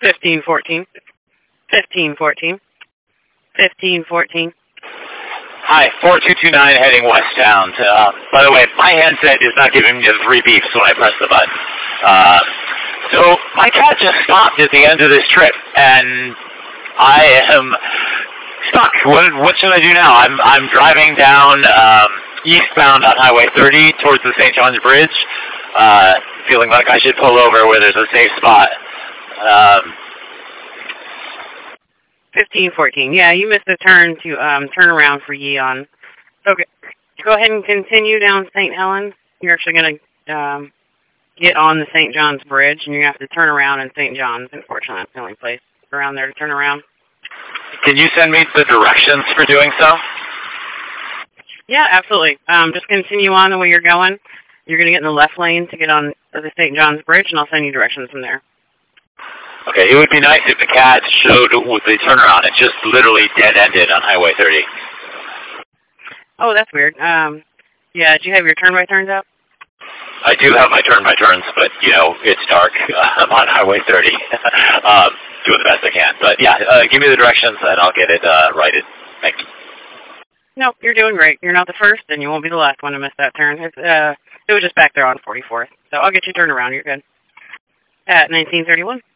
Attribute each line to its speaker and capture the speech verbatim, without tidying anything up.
Speaker 1: fifteen fourteen. fifteen fourteen. fifteen fourteen.
Speaker 2: Hi, four two two nine heading westbound. Uh, by the way, my handset is not giving me the three beeps when I press the button. Uh, so my cat just stopped at the end of this trip, and I am stuck. What, what should I do now? I'm I'm driving down um, eastbound on Highway thirty towards the Saint John's Bridge, uh, feeling like I should pull over where there's a safe spot. Um,
Speaker 1: fifteen fourteen. Yeah, you missed the turn to um, turn around for Yeon. Okay, go ahead and continue down Saint Helens. You're actually going to um, get on the Saint John's Bridge, and you're going to have to turn around in Saint John's. Unfortunately, that's the only place around there to turn around.
Speaker 2: Can you send me the directions for doing so?
Speaker 1: Yeah, absolutely. Um, just continue on the way you're going. You're going to get in the left lane to get on the Saint John's Bridge, and I'll send you directions from there.
Speaker 2: Okay, it would be nice if the cat showed with the turnaround. It just literally dead-ended on Highway thirty.
Speaker 1: Oh, that's weird. Um, yeah, do you have your turn-by-turns up?
Speaker 2: I do have my turn-by-turns, but, you know, it's dark. I'm on Highway thirty. um, doing the best I can. But, yeah, uh, give me the directions, and I'll get it uh, righted. Thank you.
Speaker 1: No, you're doing great. You're not the first, and you won't be the last one to miss that turn. It's, uh, it was just back there on forty-fourth. So I'll get you turned around. You're good. At nineteen thirty-one.